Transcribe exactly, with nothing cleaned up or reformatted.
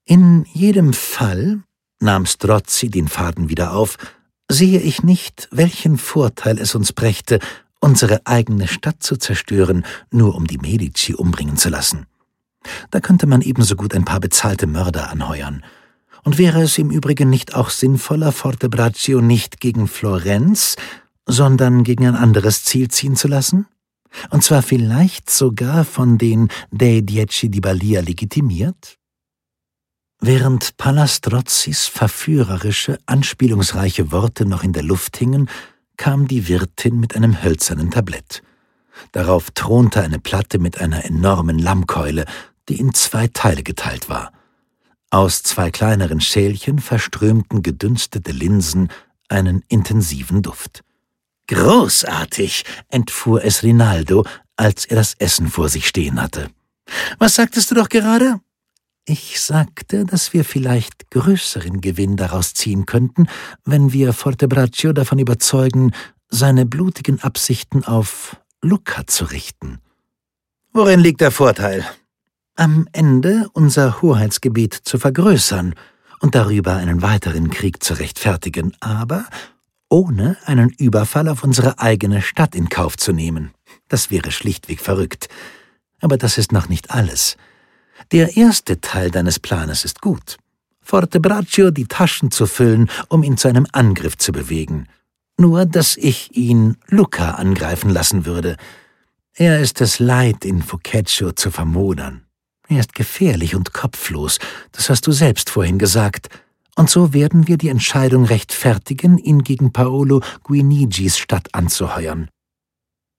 In jedem Fall, nahm Strozzi den Faden wieder auf, sehe ich nicht, welchen Vorteil es uns brächte, unsere eigene Stadt zu zerstören, nur um die Medici umbringen zu lassen. Da könnte man ebenso gut ein paar bezahlte Mörder anheuern. Und wäre es im Übrigen nicht auch sinnvoller, Fortebraccio nicht gegen Florenz, sondern gegen ein anderes Ziel ziehen zu lassen? Und zwar vielleicht sogar von den Dei Dieci di Balia legitimiert? Während Pallas Strozzis verführerische, anspielungsreiche Worte noch in der Luft hingen, kam die Wirtin mit einem hölzernen Tablett. Darauf thronte eine Platte mit einer enormen Lammkeule, die in zwei Teile geteilt war. Aus zwei kleineren Schälchen verströmten gedünstete Linsen einen intensiven Duft. »Großartig«, entfuhr es Rinaldo, als er das Essen vor sich stehen hatte. »Was sagtest du doch gerade?« »Ich sagte, dass wir vielleicht größeren Gewinn daraus ziehen könnten, wenn wir Fortebraccio davon überzeugen, seine blutigen Absichten auf Lucca zu richten.« »Worin liegt der Vorteil?« »Am Ende unser Hoheitsgebiet zu vergrößern und darüber einen weiteren Krieg zu rechtfertigen, aber ohne einen Überfall auf unsere eigene Stadt in Kauf zu nehmen. Das wäre schlichtweg verrückt. Aber das ist noch nicht alles. Der erste Teil deines Planes ist gut. Fortebraccio die Taschen zu füllen, um ihn zu einem Angriff zu bewegen. Nur, dass ich ihn Lucca angreifen lassen würde. Er ist es leid, in Fucecchio zu vermodern. Er ist gefährlich und kopflos, das hast du selbst vorhin gesagt. Und so werden wir die Entscheidung rechtfertigen, ihn gegen Paolo Guinigis Stadt anzuheuern.